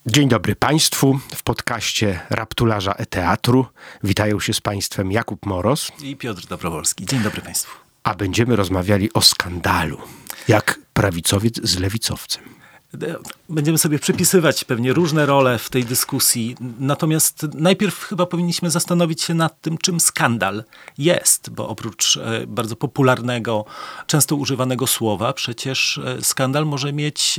Dzień dobry Państwu. W podcaście Raptularza e-Teatru witają się z Państwem Jakub Moros i Piotr Dobrowolski. Dzień dobry Państwu. A będziemy rozmawiali o skandalu, jak prawicowiec z lewicowcem. Będziemy sobie przypisywać pewnie różne role w tej dyskusji, natomiast najpierw chyba powinniśmy zastanowić się nad tym, czym skandal jest, bo oprócz bardzo popularnego, często używanego słowa, przecież skandal może mieć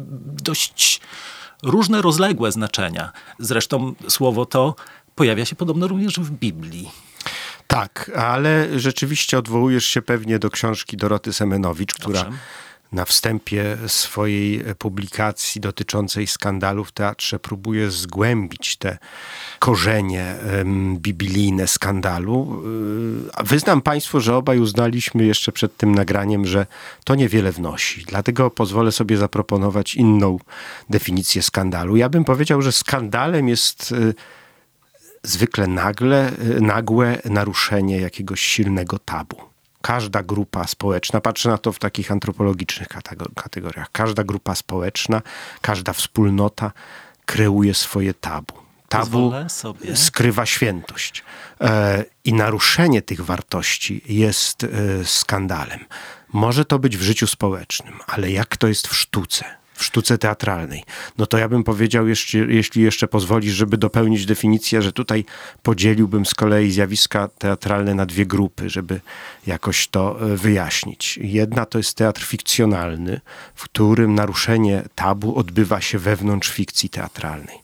dość różne, rozległe znaczenia. Zresztą słowo to pojawia się podobno również w Biblii. Tak, ale rzeczywiście odwołujesz się pewnie do książki Doroty Semenowicz, która na wstępie swojej publikacji dotyczącej skandalu w teatrze próbuje zgłębić te korzenie biblijne skandalu. Wyznam Państwu, że obaj uznaliśmy jeszcze przed tym nagraniem, że to niewiele wnosi. Dlatego pozwolę sobie zaproponować inną definicję skandalu. Ja bym powiedział, że skandalem jest zwykle nagłe naruszenie jakiegoś silnego tabu. Każda grupa społeczna, patrzę na to w takich antropologicznych kategoriach, każda grupa społeczna, każda wspólnota kreuje swoje tabu. Tabu skrywa świętość. I naruszenie tych wartości jest skandalem. Może to być w życiu społecznym, ale jak to jest w sztuce teatralnej. No to ja bym powiedział, jeśli jeszcze pozwolisz, żeby dopełnić definicję, że tutaj podzieliłbym z kolei zjawiska teatralne na dwie grupy, żeby jakoś to wyjaśnić. Jedna to jest teatr fikcjonalny, w którym naruszenie tabu odbywa się wewnątrz fikcji teatralnej.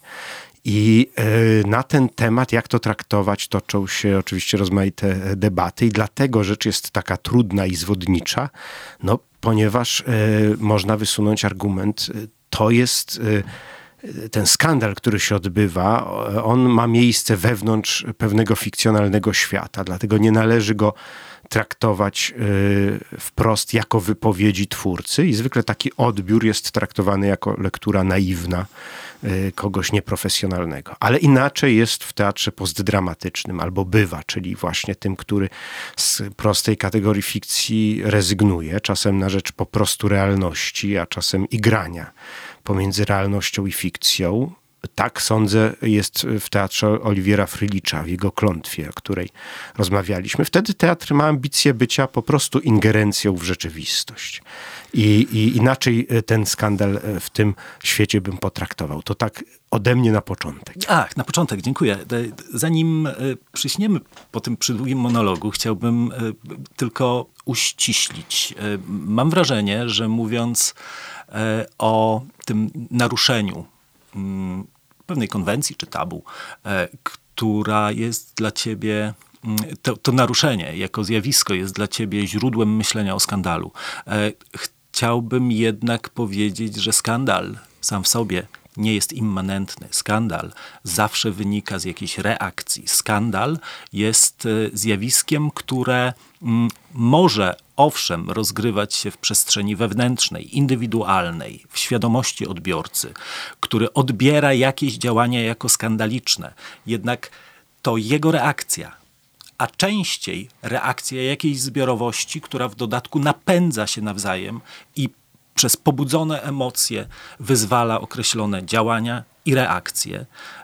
I na ten temat, jak to traktować, toczą się oczywiście rozmaite debaty i dlatego rzecz jest taka trudna i zwodnicza, ponieważ można wysunąć argument, to jest ten skandal, który się odbywa, on ma miejsce wewnątrz pewnego fikcjonalnego świata, dlatego nie należy go traktować wprost jako wypowiedzi twórcy i zwykle taki odbiór jest traktowany jako lektura naiwna kogoś nieprofesjonalnego. Ale inaczej jest w teatrze postdramatycznym, albo bywa, czyli właśnie tym, który z prostej kategorii fikcji rezygnuje, czasem na rzecz po prostu realności, a czasem igrania pomiędzy realnością i fikcją. Tak, sądzę, jest w teatrze Oliwiera Frylicza, w jego Klątwie, o której rozmawialiśmy. Wtedy teatr ma ambicję bycia po prostu ingerencją w rzeczywistość. I inaczej ten skandal w tym świecie bym potraktował. To tak ode mnie na początek. Na początek, dziękuję. Zanim przyśniemy po tym przydługim monologu, chciałbym tylko uściślić. Mam wrażenie, że mówiąc o tym naruszeniu pewnej konwencji czy tabu, która jest dla ciebie, to naruszenie jako zjawisko jest dla ciebie źródłem myślenia o skandalu. Chciałbym jednak powiedzieć, że skandal sam w sobie nie jest immanentny. Skandal zawsze wynika z jakiejś reakcji. Skandal jest zjawiskiem, które może owszem rozgrywać się w przestrzeni wewnętrznej, indywidualnej, w świadomości odbiorcy, który odbiera jakieś działania jako skandaliczne. Jednak to jego reakcja, a częściej reakcja jakiejś zbiorowości, która w dodatku napędza się nawzajem i przez pobudzone emocje wyzwala określone działania i reakcje,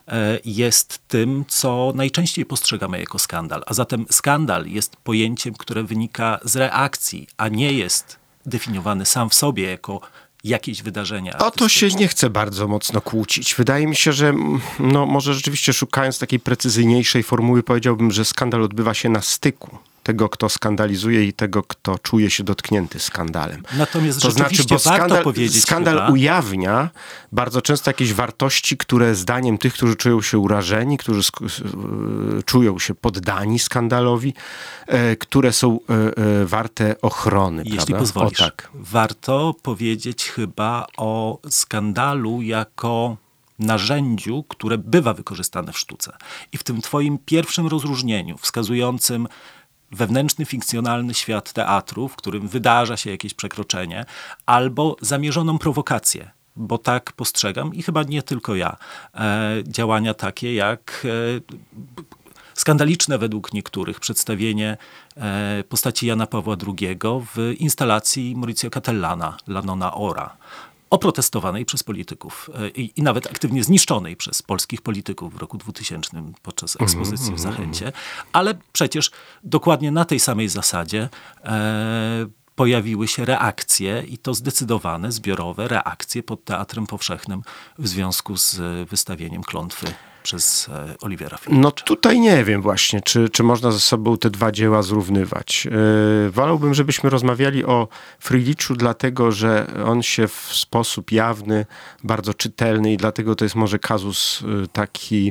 jest tym, co najczęściej postrzegamy jako skandal. A zatem skandal jest pojęciem, które wynika z reakcji, a nie jest definiowany sam w sobie jako jakieś wydarzenia. O to się nie chcę bardzo mocno kłócić. Wydaje mi się, że może rzeczywiście szukając takiej precyzyjniejszej formuły powiedziałbym, że skandal odbywa się na styku tego, kto skandalizuje i tego, kto czuje się dotknięty skandalem. Natomiast to rzeczywiście warto powiedzieć, skandal ujawnia bardzo często jakieś wartości, które zdaniem tych, którzy czują się urażeni, którzy czują się poddani skandalowi, które są warte ochrony. Jeśli prawda? pozwolisz, warto powiedzieć chyba o skandalu jako narzędziu, które bywa wykorzystane w sztuce. I w tym twoim pierwszym rozróżnieniu, wskazującym wewnętrzny, fikcjonalny świat teatru, w którym wydarza się jakieś przekroczenie, albo zamierzoną prowokację, bo tak postrzegam i chyba nie tylko ja, działania takie jak skandaliczne według niektórych przedstawienie postaci Jana Pawła II w instalacji Maurizio Catellana, La Nonna Ora. oprotestowanej przez polityków i nawet aktywnie zniszczonej przez polskich polityków w roku 2000 podczas ekspozycji w Zachęcie. Ale przecież dokładnie na tej samej zasadzie pojawiły się reakcje i to zdecydowane, zbiorowe reakcje pod Teatrem Powszechnym w związku z wystawieniem Klątwy przez Oliviera Frljića. No tutaj nie wiem właśnie, czy można ze sobą te dwa dzieła zrównywać. Wolałbym, żebyśmy rozmawiali o Frljiću, dlatego że on się w sposób jawny, bardzo czytelny i dlatego to jest może kazus taki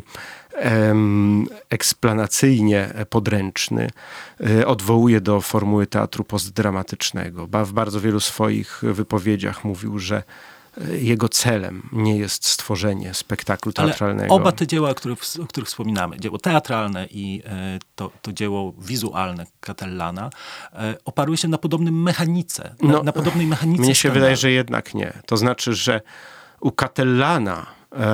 eksplanacyjnie podręczny, odwołuje do formuły teatru postdramatycznego. W bardzo wielu swoich wypowiedziach mówił, że jego celem nie jest stworzenie spektaklu teatralnego. Ale oba te dzieła, o których wspominamy, dzieło teatralne i to dzieło wizualne Catellana, oparły się na podobnym mechanice, na podobnej mechanice. Mnie się wydaje, że jednak nie. To znaczy, że u Catellana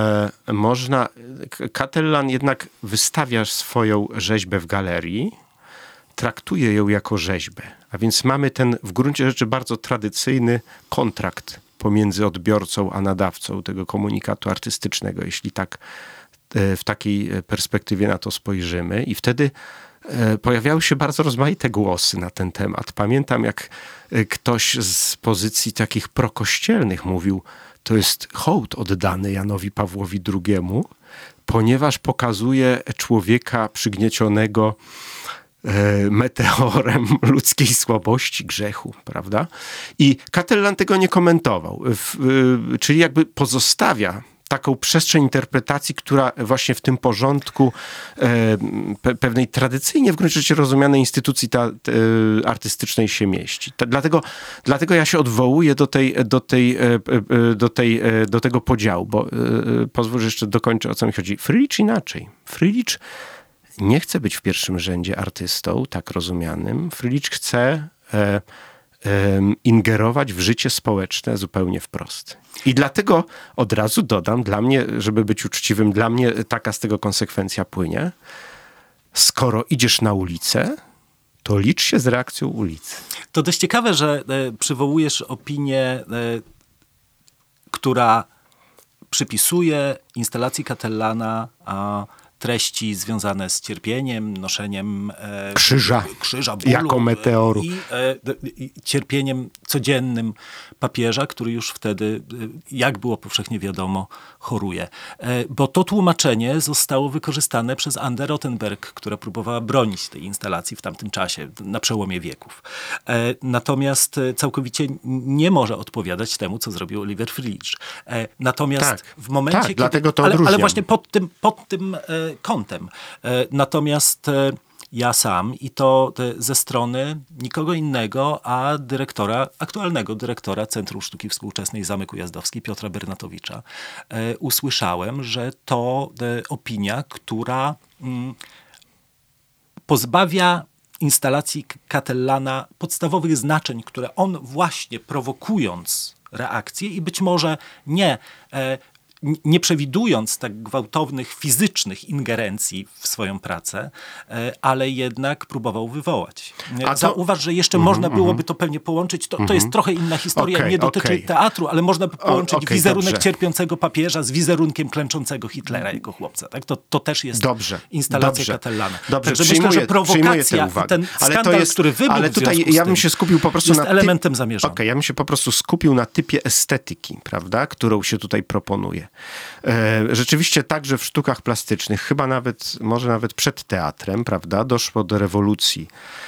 Catellan jednak wystawia swoją rzeźbę w galerii, traktuje ją jako rzeźbę. A więc mamy ten w gruncie rzeczy bardzo tradycyjny kontrakt pomiędzy odbiorcą a nadawcą tego komunikatu artystycznego, jeśli tak w takiej perspektywie na to spojrzymy. I wtedy pojawiały się bardzo rozmaite głosy na ten temat. Pamiętam, jak ktoś z pozycji takich prokościelnych mówił, to jest hołd oddany Janowi Pawłowi II, ponieważ pokazuje człowieka przygniecionego meteorem ludzkiej słabości, grzechu, prawda? I Catellan tego nie komentował. Czyli jakby pozostawia taką przestrzeń interpretacji, która właśnie w tym porządku pewnej tradycyjnie w gruncie rzeczy rozumianej instytucji artystycznej się mieści. Dlatego ja się odwołuję do tego podziału, bo pozwól, że jeszcze dokończę, o co mi chodzi. Frljić inaczej. Frljić nie chce być w pierwszym rzędzie artystą, tak rozumianym. Frljić chce ingerować w życie społeczne zupełnie wprost. I dlatego od razu dodam, dla mnie, żeby być uczciwym, dla mnie taka z tego konsekwencja płynie. Skoro idziesz na ulicę, to licz się z reakcją ulicy. To dość ciekawe, że przywołujesz opinię, która przypisuje instalacji Catellana treści związane z cierpieniem, noszeniem krzyża bólu, jako meteoru. I cierpieniem codziennym papieża, który już wtedy, jak było powszechnie wiadomo, choruje. Bo to tłumaczenie zostało wykorzystane przez Andę Rothenberg, która próbowała bronić tej instalacji w tamtym czasie, na przełomie wieków. Natomiast całkowicie nie może odpowiadać temu, co zrobił Oliver Frljić. Natomiast w momencie, kiedy... dlatego to ale właśnie pod tym kątem. Natomiast ja sam i to ze strony nikogo innego, a aktualnego dyrektora Centrum Sztuki Współczesnej Zamek Ujazdowski, Piotra Bernatowicza, usłyszałem, że to opinia, która pozbawia instalacji Catellana podstawowych znaczeń, które on właśnie prowokując reakcję i być może nie przewidując tak gwałtownych, fizycznych ingerencji w swoją pracę, ale jednak próbował wywołać. Zauważ, że jeszcze można byłoby to pewnie połączyć. To jest trochę inna historia, nie dotyczy teatru, ale można by połączyć wizerunek cierpiącego papieża z wizerunkiem klęczącego Hitlera jako chłopca. Tak? To też jest instalacja Catellana. Dobrze, myślę, że prowokacja i ten skandal, który wybuchł ale tutaj ja bym się skupił po prostu jest elementem zamierzonym. Ja bym się po prostu skupił na typie estetyki, prawda, którą się tutaj proponuje. Rzeczywiście także w sztukach plastycznych, może nawet przed teatrem, prawda, doszło do rewolucji,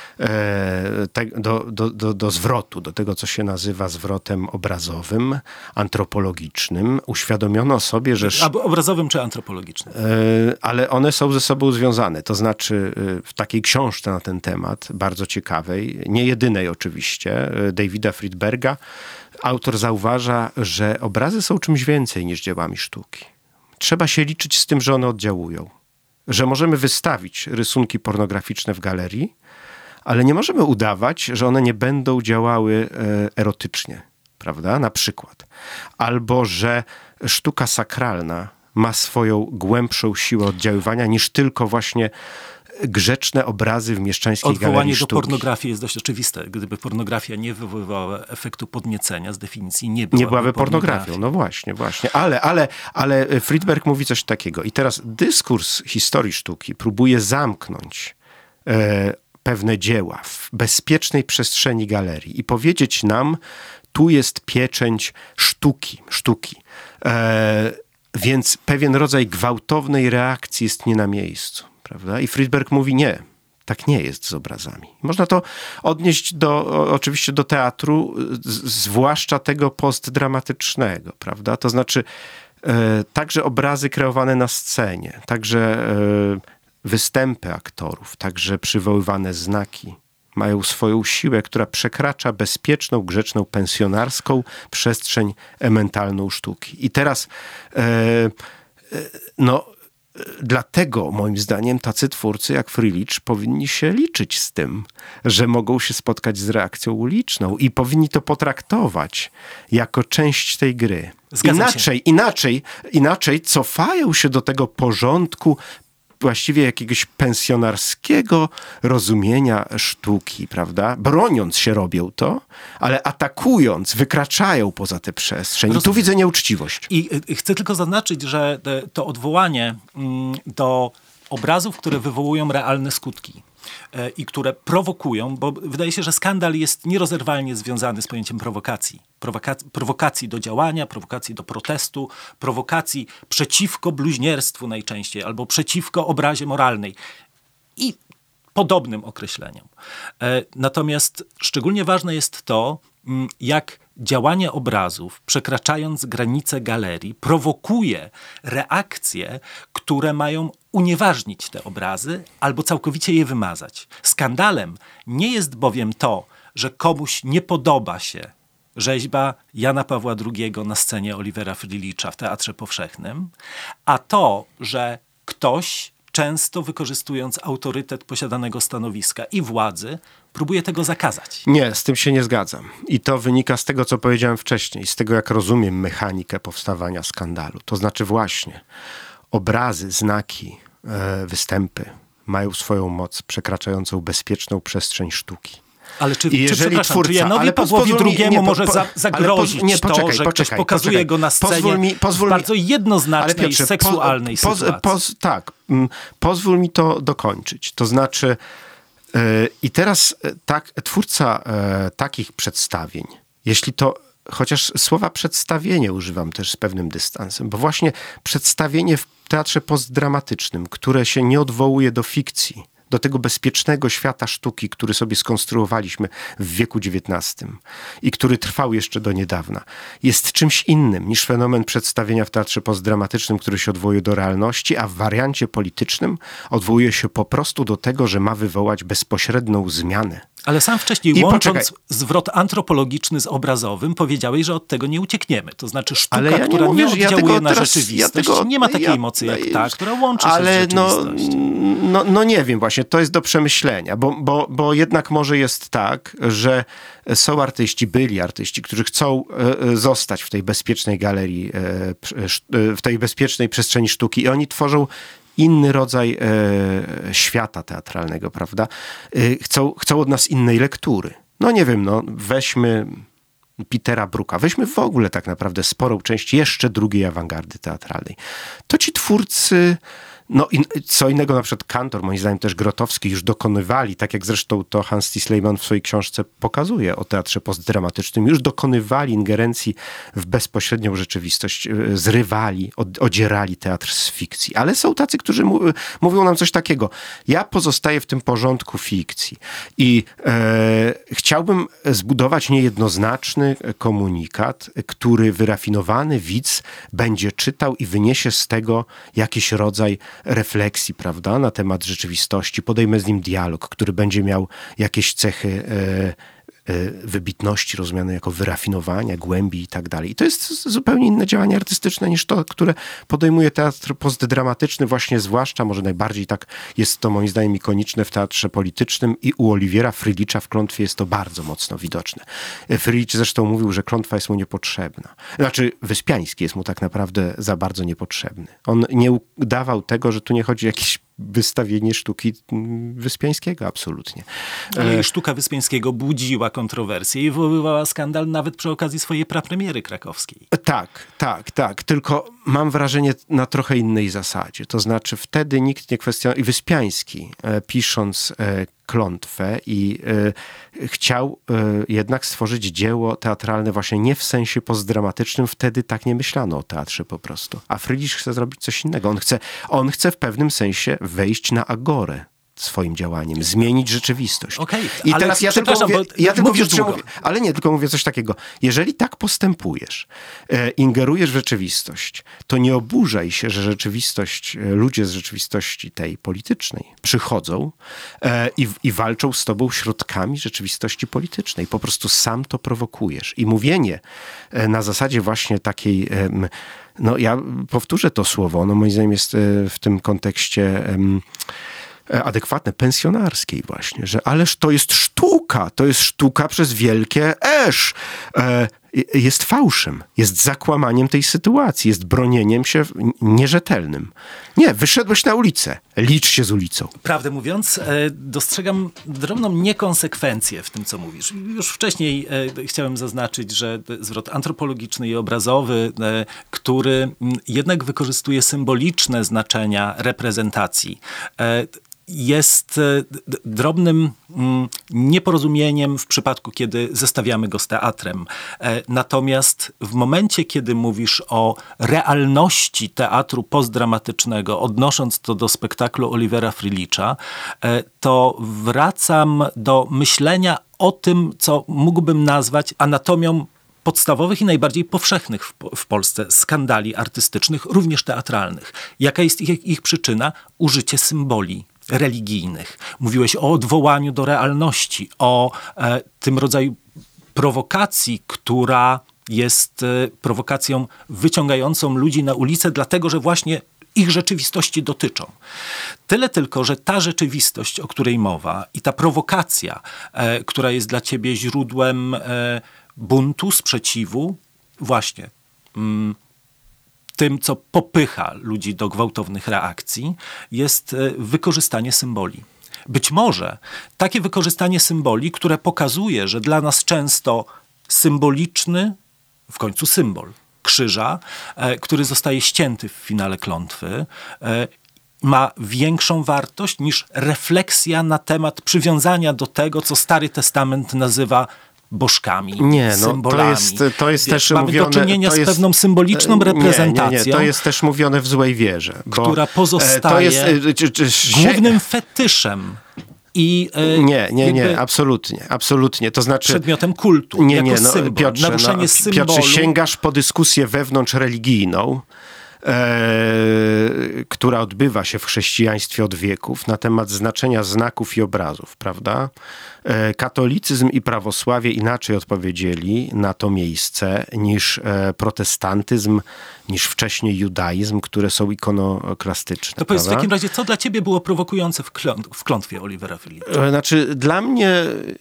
do zwrotu, do tego, co się nazywa zwrotem obrazowym, antropologicznym. Uświadomiono sobie, że... Obrazowym czy antropologicznym? Ale one są ze sobą związane. To znaczy w takiej książce na ten temat, bardzo ciekawej, nie jedynej oczywiście, Davida Friedberga, autor zauważa, że obrazy są czymś więcej niż dziełami sztuki. Trzeba się liczyć z tym, że one oddziałują. Że możemy wystawić rysunki pornograficzne w galerii, ale nie możemy udawać, że one nie będą działały erotycznie, prawda? Na przykład. Albo, że sztuka sakralna ma swoją głębszą siłę oddziaływania niż tylko właśnie grzeczne obrazy w mieszczańskiej galerii Odwołanie sztuki. do pornografii jest dość oczywiste. Gdyby pornografia nie wywoływała efektu podniecenia, z definicji nie byłaby pornografią. No właśnie. Ale Friedberg mówi coś takiego. I teraz dyskurs historii sztuki próbuje zamknąć pewne dzieła w bezpiecznej przestrzeni galerii i powiedzieć nam, tu jest pieczęć sztuki. Więc pewien rodzaj gwałtownej reakcji jest nie na miejscu, prawda? I Friedberg mówi nie, tak nie jest z obrazami. Można to odnieść oczywiście do teatru, zwłaszcza tego postdramatycznego, prawda? To znaczy także obrazy kreowane na scenie, także występy aktorów, także przywoływane znaki mają swoją siłę, która przekracza bezpieczną, grzeczną, pensjonarską przestrzeń mentalną sztuki. I teraz dlatego moim zdaniem tacy twórcy jak Friedrich powinni się liczyć z tym, że mogą się spotkać z reakcją uliczną i powinni to potraktować jako część tej gry. Inaczej cofają się do tego porządku właściwie jakiegoś pensjonarskiego rozumienia sztuki, prawda? Broniąc się robią to, ale atakując, wykraczają poza tę przestrzeń. I tu widzę nieuczciwość. I chcę tylko zaznaczyć, że to odwołanie do obrazów, które wywołują realne skutki i które prowokują, bo wydaje się, że skandal jest nierozerwalnie związany z pojęciem prowokacji. Prowokacji do działania, prowokacji do protestu, prowokacji przeciwko bluźnierstwu najczęściej, albo przeciwko obrazie moralnej i podobnym określeniom. Natomiast szczególnie ważne jest to, jak działanie obrazów, przekraczając granice galerii, prowokuje reakcje, które mają unieważnić te obrazy albo całkowicie je wymazać. Skandalem nie jest bowiem to, że komuś nie podoba się rzeźba Jana Pawła II na scenie Olivera Friedricha w Teatrze Powszechnym, a to, że ktoś, często wykorzystując autorytet posiadanego stanowiska i władzy, próbuje tego zakazać. Nie, z tym się nie zgadzam. I to wynika z tego, co powiedziałem wcześniej, z tego, jak rozumiem mechanikę powstawania skandalu. To znaczy właśnie obrazy, znaki, występy mają swoją moc przekraczającą bezpieczną przestrzeń sztuki. Ale czy Janowi Pawłowi II może zagrozić że ktoś pokazuje go na scenie w bardzo jednoznacznej, Piotrze, seksualnej sytuacji? Pozwól mi to dokończyć. To znaczy i teraz twórca takich przedstawień, jeśli to, chociaż słowa przedstawienie używam też z pewnym dystansem, bo właśnie przedstawienie w teatrze postdramatycznym, które się nie odwołuje do fikcji, do tego bezpiecznego świata sztuki, który sobie skonstruowaliśmy w wieku XIX i który trwał jeszcze do niedawna, jest czymś innym niż fenomen przedstawienia w teatrze postdramatycznym, który się odwołuje do realności, a w wariancie politycznym odwołuje się po prostu do tego, że ma wywołać bezpośrednią zmianę. Ale sam wcześniej, łącząc zwrot antropologiczny z obrazowym, powiedziałeś, że od tego nie uciekniemy. To znaczy sztuka, która nie oddziałuje na rzeczywistość, nie ma takiej mocy jak ta, która łączy się z rzeczywistością. Nie wiem właśnie, to jest do przemyślenia, bo jednak może jest tak, że są byli artyści, którzy chcą zostać w tej bezpiecznej galerii, w tej bezpiecznej przestrzeni sztuki i oni tworzą inny rodzaj świata teatralnego, prawda? Chcą od nas innej lektury. No nie wiem, weźmy Petera Brooka, weźmy w ogóle tak naprawdę sporą część jeszcze drugiej awangardy teatralnej. To ci twórcy, co innego na przykład Kantor, moim zdaniem też Grotowski już dokonywali, tak jak zresztą to Hans Stisleyman w swojej książce pokazuje o teatrze postdramatycznym, już dokonywali ingerencji w bezpośrednią rzeczywistość, zrywali, odzierali teatr z fikcji. Ale są tacy, którzy mówią nam coś takiego. Ja pozostaję w tym porządku fikcji i chciałbym zbudować niejednoznaczny komunikat, który wyrafinowany widz będzie czytał i wyniesie z tego jakiś rodzaj refleksji, prawda, na temat rzeczywistości. Podejmę z nim dialog, który będzie miał jakieś cechy wybitności rozumiane jako wyrafinowania, głębi i tak dalej. I to jest zupełnie inne działanie artystyczne niż to, które podejmuje teatr postdramatyczny, właśnie zwłaszcza, może najbardziej tak jest to moim zdaniem ikoniczne w teatrze politycznym i u Olivera Friedricha w Klątwie jest to bardzo mocno widoczne. Friedrich zresztą mówił, że klątwa jest mu niepotrzebna. Znaczy Wyspiański jest mu tak naprawdę za bardzo niepotrzebny. On nie udawał tego, że tu nie chodzi o jakiś wystawienie sztuki Wyspiańskiego, absolutnie. Ale sztuka Wyspiańskiego budziła kontrowersje i wywoływała skandal nawet przy okazji swojej prapremiery krakowskiej. Tak. Tylko mam wrażenie na trochę innej zasadzie. To znaczy wtedy nikt nie kwestionował, i Wyspiański pisząc Klątwę i chciał jednak stworzyć dzieło teatralne właśnie nie w sensie postdramatycznym. Wtedy tak nie myślano o teatrze po prostu. A Frydrich chce zrobić coś innego. On chce w pewnym sensie wejść na agorę swoim działaniem, zmienić rzeczywistość. Okay, i teraz ja tylko mówię, ale nie, tylko mówię coś takiego. Jeżeli tak postępujesz, ingerujesz w rzeczywistość, to nie oburzaj się, że ludzie z rzeczywistości tej politycznej przychodzą i walczą z tobą środkami rzeczywistości politycznej. Po prostu sam to prowokujesz. I mówienie na zasadzie właśnie takiej, ja powtórzę to słowo, ono moim zdaniem jest w tym kontekście adekwatne, pensjonarskiej właśnie, że ależ to jest sztuka przez wielkie esz. Jest fałszem, jest zakłamaniem tej sytuacji, jest bronieniem się nierzetelnym. Nie, wyszedłeś na ulicę, licz się z ulicą. Prawdę mówiąc, dostrzegam drobną niekonsekwencję w tym, co mówisz. Już wcześniej chciałem zaznaczyć, że zwrot antropologiczny i obrazowy, który jednak wykorzystuje symboliczne znaczenia reprezentacji, jest drobnym nieporozumieniem w przypadku, kiedy zestawiamy go z teatrem. Natomiast w momencie, kiedy mówisz o realności teatru postdramatycznego, odnosząc to do spektaklu Olivera Frljića, to wracam do myślenia o tym, co mógłbym nazwać anatomią podstawowych i najbardziej powszechnych w Polsce skandali artystycznych, również teatralnych. Jaka jest ich przyczyna? Użycie symboli religijnych. Mówiłeś o odwołaniu do realności, o tym rodzaju prowokacji, która jest prowokacją wyciągającą ludzi na ulicę, dlatego że właśnie ich rzeczywistości dotyczą. Tyle tylko, że ta rzeczywistość, o której mowa i ta prowokacja, która jest dla ciebie źródłem buntu, sprzeciwu, właśnie tym, co popycha ludzi do gwałtownych reakcji, jest wykorzystanie symboli. Być może takie wykorzystanie symboli, które pokazuje, że dla nas często symboliczny, w końcu symbol krzyża, który zostaje ścięty w finale Klątwy, ma większą wartość niż refleksja na temat przywiązania do tego, co Stary Testament nazywa bożkami, symbolami. To jest też mamy mówione, do czynienia z pewną symboliczną reprezentacją. Nie, to jest też mówione w złej wierze. Która pozostaje głównym fetyszem. Nie, absolutnie. To znaczy przedmiotem kultu, symbol, Piotrze, naruszenie symbolu. Piotrze, sięgasz po dyskusję wewnątrzreligijną, która odbywa się w chrześcijaństwie od wieków na temat znaczenia znaków i obrazów, prawda? Katolicyzm i prawosławie inaczej odpowiedzieli na to miejsce niż protestantyzm, niż wcześniej judaizm, które są ikonoklastyczne. To powiedz w takim razie, co dla ciebie było prowokujące w Klątwie Olivera Frljića? Znaczy, dla mnie,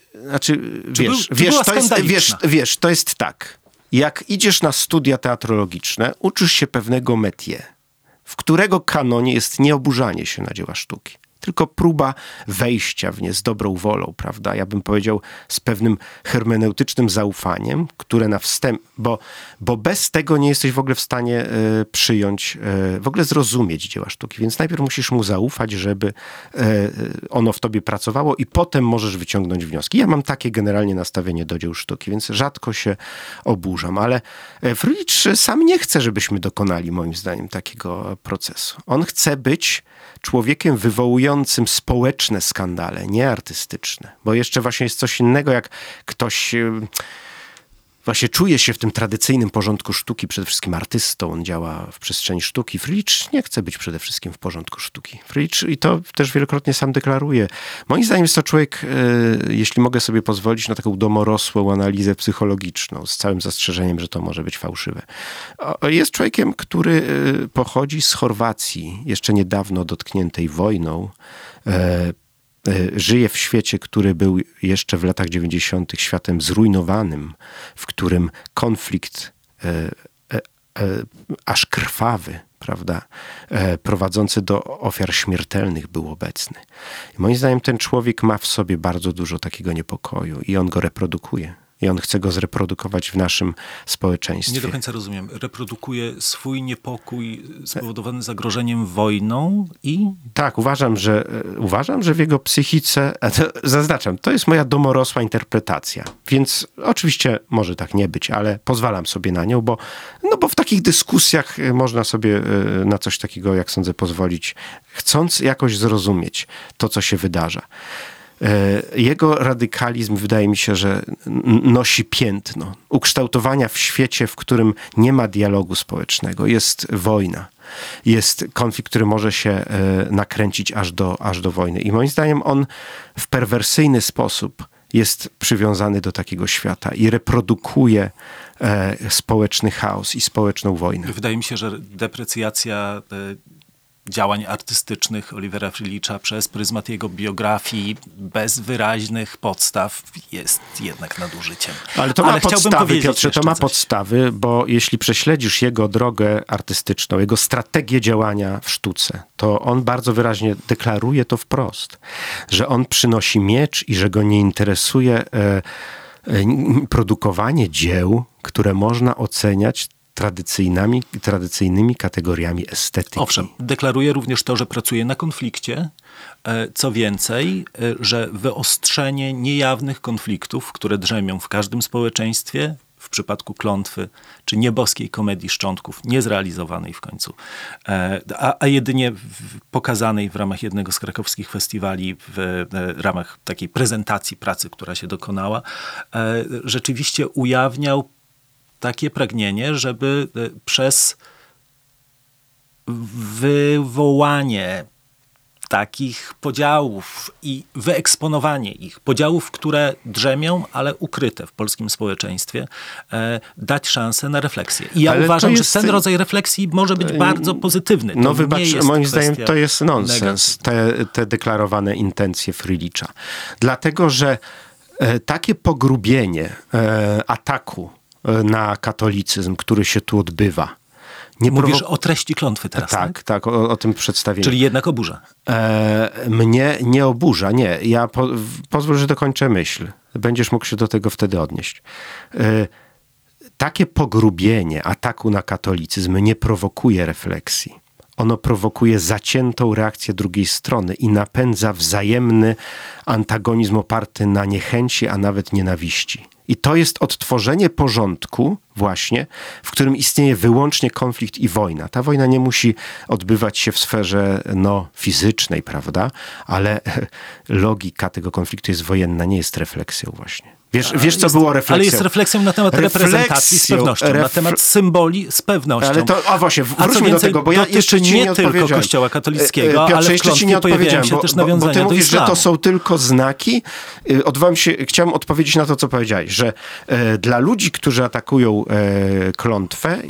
wiesz, to jest tak. Jak idziesz na studia teatrologiczne, uczysz się pewnego métier, w którego kanonie jest nieoburzanie się na dzieła sztuki, tylko próba wejścia w nie z dobrą wolą, prawda? Ja bym powiedział z pewnym hermeneutycznym zaufaniem, które na wstęp, bo bez tego nie jesteś w ogóle w stanie przyjąć, w ogóle zrozumieć dzieła sztuki, więc najpierw musisz mu zaufać, żeby ono w tobie pracowało i potem możesz wyciągnąć wnioski. Ja mam takie generalnie nastawienie do dzieł sztuki, więc rzadko się oburzam, ale Frljić sam nie chce, żebyśmy dokonali, moim zdaniem, takiego procesu. On chce być człowiekiem wywołującym społeczne skandale, nie artystyczne. Bo jeszcze właśnie jest coś innego, jak ktoś właśnie czuje się w tym tradycyjnym porządku sztuki, przede wszystkim artystą, on działa w przestrzeni sztuki. Frljić nie chce być przede wszystkim w porządku sztuki. Frljić, i to też wielokrotnie sam deklaruje, moim zdaniem jest to człowiek, jeśli mogę sobie pozwolić na taką domorosłą analizę psychologiczną, z całym zastrzeżeniem, że to może być fałszywe. Jest człowiekiem, który pochodzi z Chorwacji, jeszcze niedawno dotkniętej wojną, żyje w świecie, który był jeszcze w latach 90. światem zrujnowanym, w którym konflikt aż krwawy prawda, prowadzący do ofiar śmiertelnych był obecny. I moim zdaniem ten człowiek ma w sobie bardzo dużo takiego niepokoju i on go reprodukuje. I on chce go zreprodukować w naszym społeczeństwie. Nie do końca rozumiem. Reprodukuje swój niepokój spowodowany zagrożeniem wojną i... Tak, uważam, że w jego psychice, zaznaczam, to jest moja domorosła interpretacja, więc oczywiście może tak nie być, ale pozwalam sobie na nią, bo w takich dyskusjach można sobie na coś takiego, jak sądzę, pozwolić, chcąc jakoś zrozumieć to, co się wydarza. Jego radykalizm, wydaje mi się, że nosi piętno ukształtowania w świecie, w którym nie ma dialogu społecznego. Jest wojna. Jest konflikt, który może się nakręcić aż do wojny. I moim zdaniem on w perwersyjny sposób jest przywiązany do takiego świata i reprodukuje społeczny chaos i społeczną wojnę. Wydaje mi się, że deprecjacja działań artystycznych Olivera Frljića przez pryzmat jego biografii bez wyraźnych podstaw jest jednak nadużyciem. Ale to ma podstawy, Piotrze, to ma podstawy, bo jeśli prześledzisz jego drogę artystyczną, jego strategię działania w sztuce, to on bardzo wyraźnie deklaruje to wprost, że on przynosi miecz i że go nie interesuje produkowanie dzieł, które można oceniać tradycyjnymi kategoriami estetyki. Owszem, deklaruje również to, że pracuje na konflikcie. Co więcej, że wyostrzenie niejawnych konfliktów, które drzemią w każdym społeczeństwie, w przypadku Klątwy, czy nieboskiej komedii szczątków, niezrealizowanej w końcu, a jedynie pokazanej w ramach jednego z krakowskich festiwali, w ramach takiej prezentacji pracy, która się dokonała, rzeczywiście ujawniał takie pragnienie, żeby przez wywołanie takich podziałów i wyeksponowanie ich, podziałów, które drzemią, ale ukryte w polskim społeczeństwie, dać szansę na refleksję. I ja uważam, że ten rodzaj refleksji może być bardzo pozytywny. To wybacz, moim zdaniem to jest nonsens, te deklarowane intencje Frljića. Dlatego, że takie pogrubienie ataku na katolicyzm, który się tu odbywa. Mówisz o treści Klątwy teraz, tak? Tak, o tym przedstawieniu. Czyli jednak oburza. Mnie nie oburza, nie. Ja pozwól, że dokończę myśl. Będziesz mógł się do tego wtedy odnieść. Takie pogrubienie ataku na katolicyzm nie prowokuje refleksji. Ono prowokuje zaciętą reakcję drugiej strony i napędza wzajemny antagonizm oparty na niechęci, a nawet nienawiści. I to jest odtworzenie porządku właśnie, w którym istnieje wyłącznie konflikt i wojna. Ta wojna nie musi odbywać się w sferze fizycznej, prawda? Ale logika tego konfliktu jest wojenna, nie jest refleksją właśnie. Wiesz co było refleksją? Ale jest refleksją na temat reprezentacji z pewnością, na temat symboli z pewnością. Ale to, właśnie, wróćmy do tego, bo ja jeszcze ci nie odpowiedziałem. Nie tylko Kościoła katolickiego, Piotrze, ale jeszcze ci nie odpowiedziałem, bo ty mówisz, że to są tylko znaki. Chciałem odpowiedzieć na to, co powiedziałeś, że dla ludzi, którzy atakują Klątwę,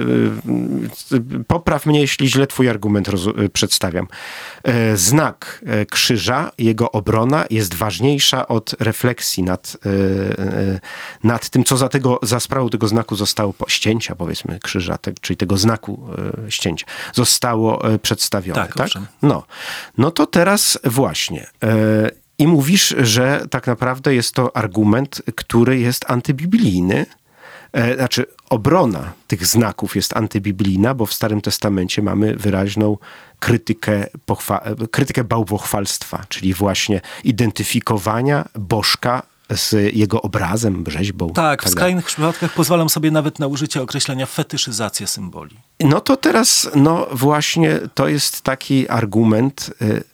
popraw mnie, jeśli źle twój argument przedstawiam. Znak krzyża, jego obrona jest ważniejsza od refleksji nad tym, co za sprawą tego znaku zostało, ścięcia, powiedzmy, krzyża, czyli tego znaku ścięcia, zostało przedstawione. Tak? No to teraz właśnie. I mówisz, że tak naprawdę jest to argument, który jest antybiblijny. Znaczy, obrona tych znaków jest antybiblijna, bo w Starym Testamencie mamy wyraźną krytykę bałwochwalstwa, czyli właśnie identyfikowania bożka z jego obrazem, rzeźbą. Tak, w skrajnych przypadkach pozwalam sobie nawet na użycie określenia fetyszyzacja symboli. No to teraz, właśnie to jest taki argument,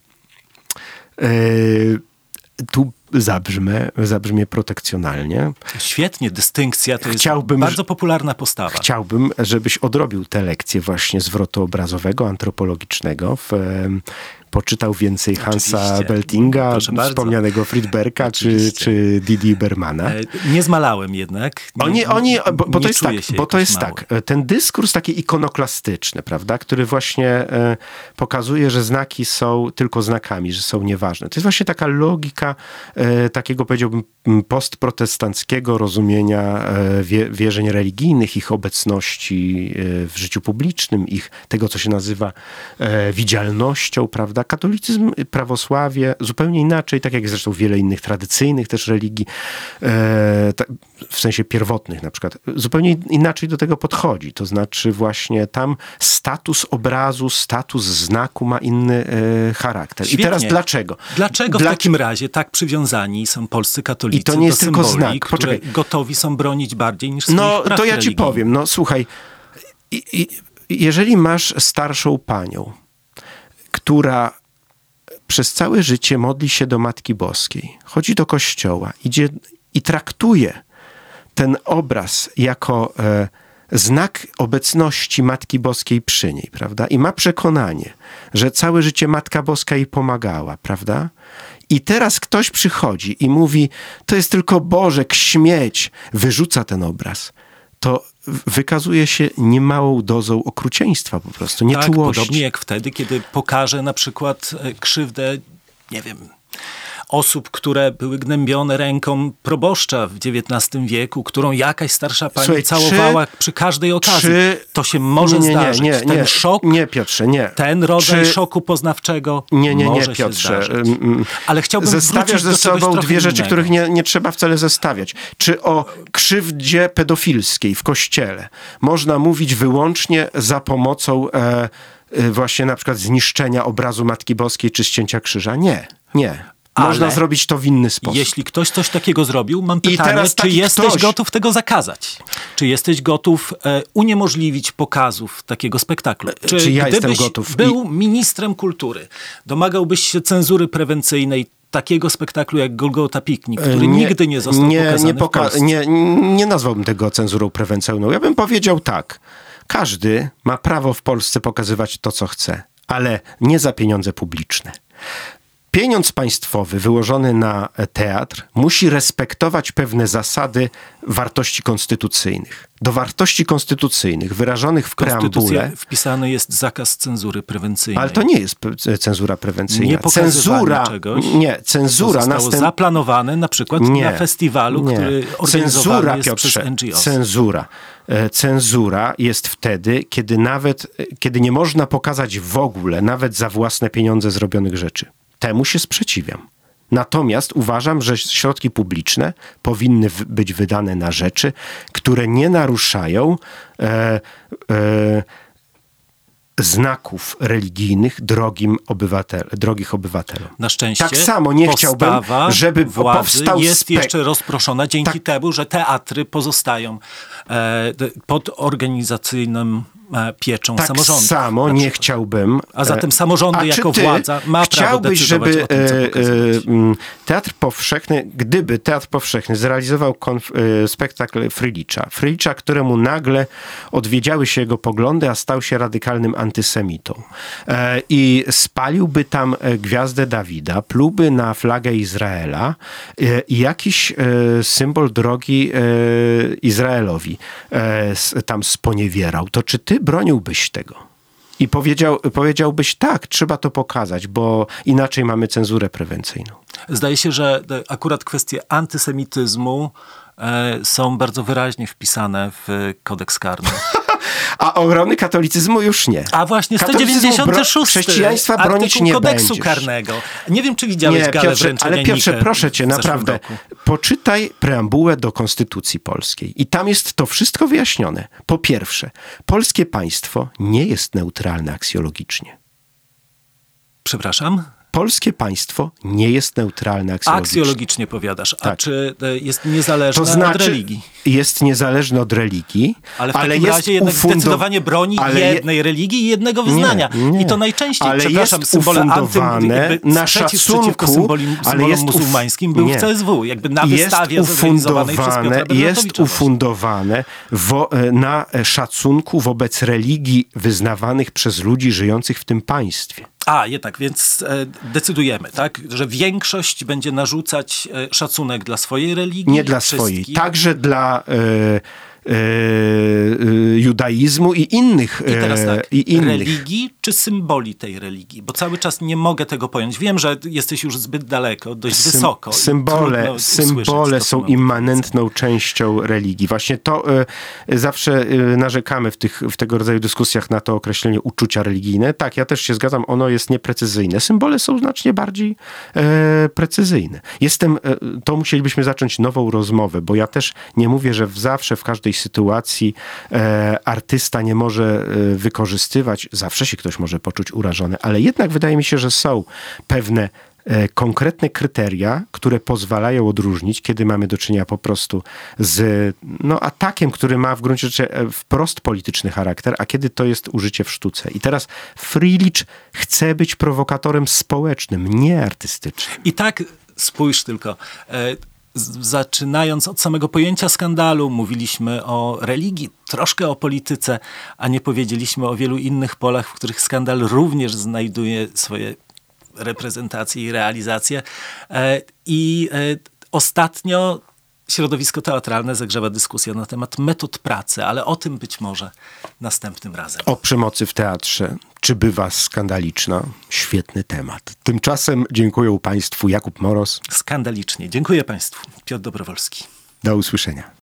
tu zabrzmie protekcjonalnie. Świetnie, dystynkcja to jest bardzo popularna postawa. Chciałbym, żebyś odrobił tę lekcję właśnie zwrotu obrazowego, antropologicznego w poczytał więcej Hansa Beltinga, wspomnianego Friedberga, czy Didi Bermana. Nie zmalałem jednak. Bo to jest tak, ten dyskurs taki ikonoklastyczny, prawda, który właśnie pokazuje, że znaki są tylko znakami, że są nieważne. To jest właśnie taka logika takiego, powiedziałbym, postprotestanckiego rozumienia wierzeń religijnych, ich obecności w życiu publicznym, tego, co się nazywa widzialnością, prawda. Katolicyzm, prawosławie zupełnie inaczej, tak jak zresztą wiele innych tradycyjnych też religii, w sensie pierwotnych na przykład, zupełnie inaczej do tego podchodzi. To znaczy właśnie tam status obrazu, status znaku ma inny charakter. Świetnie. I teraz dlaczego? Dlaczego w takim razie tak przywiązani są polscy katolicy to nie jest do tylko symboli, znak. które gotowi są bronić bardziej niż swoich praw to ja ci religijnych? powiem. Słuchaj, jeżeli masz starszą panią, która przez całe życie modli się do Matki Boskiej, chodzi do kościoła, idzie i traktuje ten obraz jako znak obecności Matki Boskiej przy niej, prawda? I ma przekonanie, że całe życie Matka Boska jej pomagała, prawda? I teraz ktoś przychodzi i mówi, to jest tylko Bożek, śmieć, wyrzuca ten obraz. To wykazuje się niemałą dozą okrucieństwa po prostu, nieczułości. Tak, podobnie jak wtedy, kiedy pokaże na przykład krzywdę, nie wiem, osób, które były gnębione ręką proboszcza w XIX wieku, którą jakaś starsza pani całowała przy każdej okazji. To się może zdarzyć. Ten szok, nie, Piotrze, nie. Ten rodzaj szoku poznawczego może Piotrze. się zdarzyć. Ale chciałbym zestawiasz ze sobą dwie rzeczy, których nie trzeba wcale zestawiać. Czy o krzywdzie pedofilskiej w kościele można mówić wyłącznie za pomocą właśnie na przykład zniszczenia obrazu Matki Boskiej czy ścięcia krzyża? Nie. Można zrobić to w inny sposób. Jeśli ktoś coś takiego zrobił, mam pytanie, czy jesteś gotów tego zakazać? Czy jesteś gotów uniemożliwić pokazów takiego spektaklu? Czy ja jestem gotów? Był ministrem kultury, domagałbyś się cenzury prewencyjnej takiego spektaklu jak Golgota Piknik, który nigdy nie został pokazany w Polsce? Nie nazwałbym tego cenzurą prewencyjną. Ja bym powiedział tak. Każdy ma prawo w Polsce pokazywać to, co chce, ale nie za pieniądze publiczne. Pieniądz państwowy wyłożony na teatr musi respektować pewne zasady wartości konstytucyjnych. Do wartości konstytucyjnych wyrażonych w preambule wpisany jest zakaz cenzury prewencyjnej. Ale to nie jest cenzura prewencyjna. Nie pokazywanie czegoś, cenzura zostało zaplanowane na przykład na festiwalu, który organizowany jest przez NGOs. Cenzura jest wtedy, kiedy nie można pokazać w ogóle, nawet za własne pieniądze zrobionych rzeczy. Temu się sprzeciwiam. Natomiast uważam, że środki publiczne powinny być wydane na rzeczy, które nie naruszają znaków religijnych drogich obywatelom. Na szczęście tak samo nie chciałbym, żeby powstał jest jeszcze rozproszona dzięki temu, że teatry pozostają pod organizacyjnym pieczą samorządu. Tak samo nie chciałbym... A zatem samorządy jako władza ma prawo decydować o tym, co pokazywać. Teatr Powszechny, gdyby Teatr Powszechny zrealizował spektakl Frylicza, któremu nagle odwiedziały się jego poglądy, a stał się radykalnym antysemitą. I spaliłby tam gwiazdę Dawida, plułby na flagę Izraela i jakiś symbol drogi Izraelowi tam sponiewierał. To czy ty broniłbyś tego? I powiedziałbyś, tak, trzeba to pokazać, bo inaczej mamy cenzurę prewencyjną. Zdaje się, że akurat kwestie antysemityzmu są bardzo wyraźnie wpisane w kodeks karny. A obrony katolicyzmu już nie. A właśnie 196 chrześcijaństwa bronić nie kodeksu będziesz. karnego. Nie wiem, czy widziałeś galę wręczenia Ale Piotrze, proszę cię, naprawdę, poczytaj preambułę do Konstytucji Polskiej. I tam jest to wszystko wyjaśnione. Po pierwsze, polskie państwo nie jest neutralne aksjologicznie. Przepraszam? Polskie państwo nie jest neutralne aksjologicznie. Aksjologicznie powiadasz. A czy jest niezależne od religii? Jest niezależne od religii, ale w takim razie jednak zdecydowanie broni jednej religii i jednego wyznania. Nie. I to najczęściej, ale jest symbole na szacunku, symbolom muzułmańskim był w CSW, jakby na wystawie zorganizowanej przez Piotra Bernatowicza. Jest ufundowane na szacunku wobec religii wyznawanych przez ludzi żyjących w tym państwie. Jednak, więc decydujemy, tak, że większość będzie narzucać szacunek dla swojej religii. Nie dla swojej, także dla judaizmu i innych. I teraz tak, religii czy symboli tej religii? Bo cały czas nie mogę tego pojąć. Wiem, że jesteś już zbyt daleko, dość wysoko. Symbole są immanentną częścią religii. Właśnie to zawsze narzekamy w tego rodzaju dyskusjach na to określenie uczucia religijne. Tak, ja też się zgadzam, ono jest nieprecyzyjne. Symbole są znacznie bardziej precyzyjne. To musielibyśmy zacząć nową rozmowę, bo ja też nie mówię, że zawsze w każdej sytuacji artysta nie może wykorzystywać, zawsze się ktoś może poczuć urażony, ale jednak wydaje mi się, że są pewne konkretne kryteria, które pozwalają odróżnić, kiedy mamy do czynienia po prostu z atakiem, który ma w gruncie rzeczy wprost polityczny charakter, a kiedy to jest użycie w sztuce. I teraz Friedrich chce być prowokatorem społecznym, nie artystycznym. I tak spójrz tylko. Zaczynając od samego pojęcia skandalu, mówiliśmy o religii, troszkę o polityce, a nie powiedzieliśmy o wielu innych polach, w których skandal również znajduje swoje reprezentacje i realizacje. I ostatnio środowisko teatralne zagrzewa dyskusja na temat metod pracy, ale o tym być może następnym razem. O przemocy w teatrze. Czy bywa skandaliczna? Świetny temat. Tymczasem dziękuję Państwu. Jakub Moros. Skandalicznie. Dziękuję Państwu. Piotr Dobrowolski. Do usłyszenia.